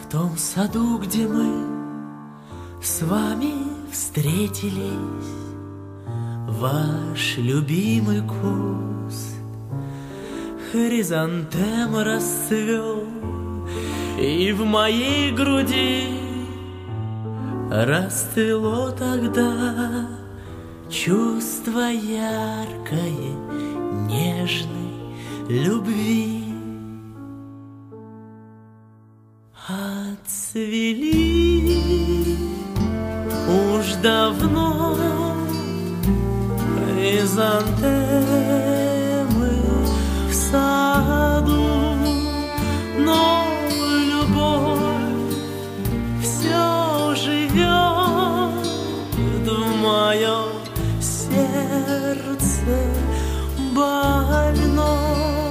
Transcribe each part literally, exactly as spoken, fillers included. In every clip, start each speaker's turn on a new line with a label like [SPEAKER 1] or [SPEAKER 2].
[SPEAKER 1] В том саду, где мы с вами встретились, ваш любимый куст хризантем расцвел, и в моей груди расцвело тогда чувство яркое, нежной любви. Отцвели уж давно хризантемы в саду, но любовь все живет в моем сердце больно.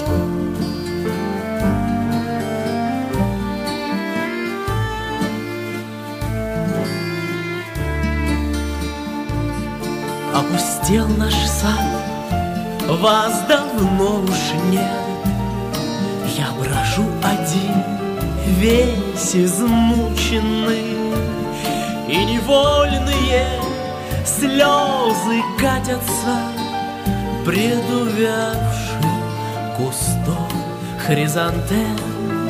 [SPEAKER 1] Опустел наш сад, вас давно уж нет. Я брожу один, весь измученный, и невольные слезы катятся пред увядшим кустом хризантем.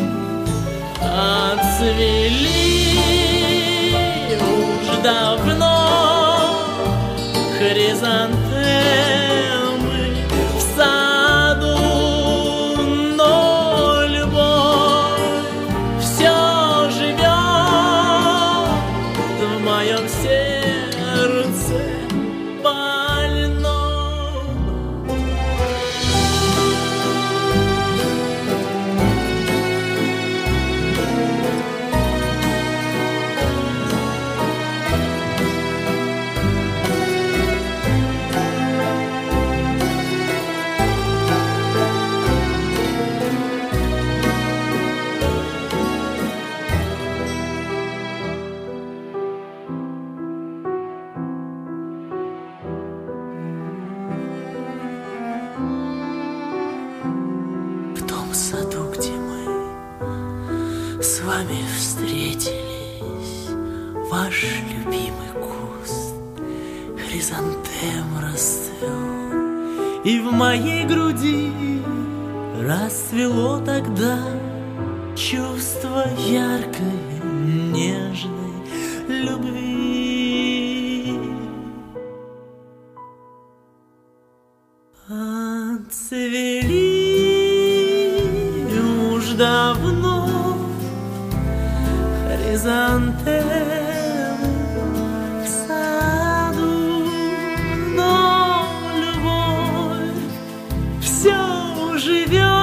[SPEAKER 1] Отцвели уж давно хризантемы в саду, но любовь все живет в моем сердце больном. В том саду, где мы с вами встретились, ваш любимый куст хризантем расцвел, и в моей груди расцвело тогда чувство яркой, нежной любви. Отцвели уж давно хризантемы в саду, но любовь все живет